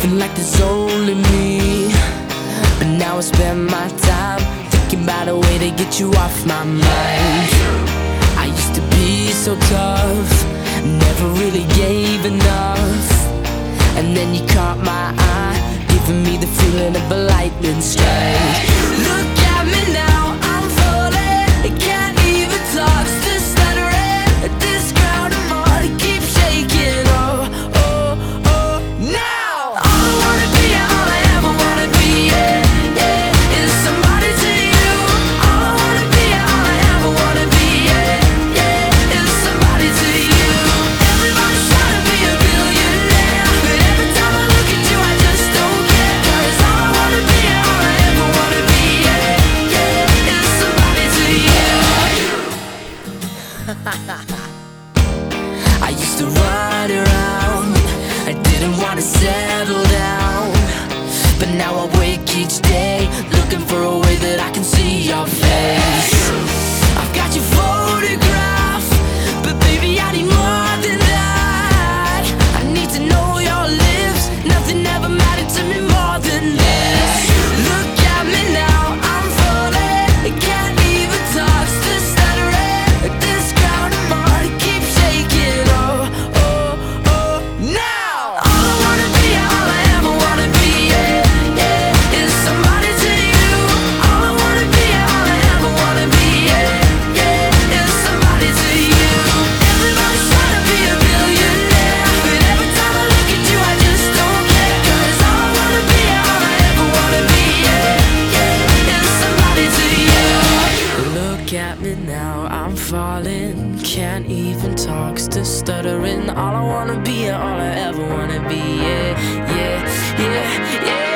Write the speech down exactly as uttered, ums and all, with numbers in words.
living like there's only me. But now I spend my time thinking about a way to get you off my mind. I used to be so tough, never really gave enough. And then you caught my eye, giving me the feeling of a lightning strike. Look at me now, I'm falling, I can't even talk, still stuttering. This ground I'm on, it keeps shaking. Oh, oh, oh, now all I wanna be, all I ever wanna be, yeah, yeah, is somebody to you. All I wanna be, all I ever wanna be, yeah, yeah, is somebody to you. Everybody's trying to be a billionaire, but every time I look at you I just don't care. 'Cause all I wanna be, all I ever wanna be, yeah, yeah, is somebody to you. I used to run around, I didn't want to settle down. But now I wake each day, looking for a way that I can see your face. I've got your photograph, but baby I need more than that. I need to know your lips, nothing ever mattered to me more than this. Look at me now, I'm falling, I can't even talk, still stuttering. This ground I'm on, it keeps shaking. Oh, oh, oh, now all I wanna be, all I ever wanna be, yeah, yeah, is somebody to you. All I wanna be, all I ever wanna be, yeah, yeah, is somebody to you. Everybody's trying to be a billionaire, but every time I look at you I just don't care. 'Cause all I wanna be, all I ever wanna be, yeah, yeah, is somebody to you. Look at me now, I'm falling, can't even talk, still stuttering. All I wanna be, all I ever wanna be, yeah, yeah, yeah, yeah.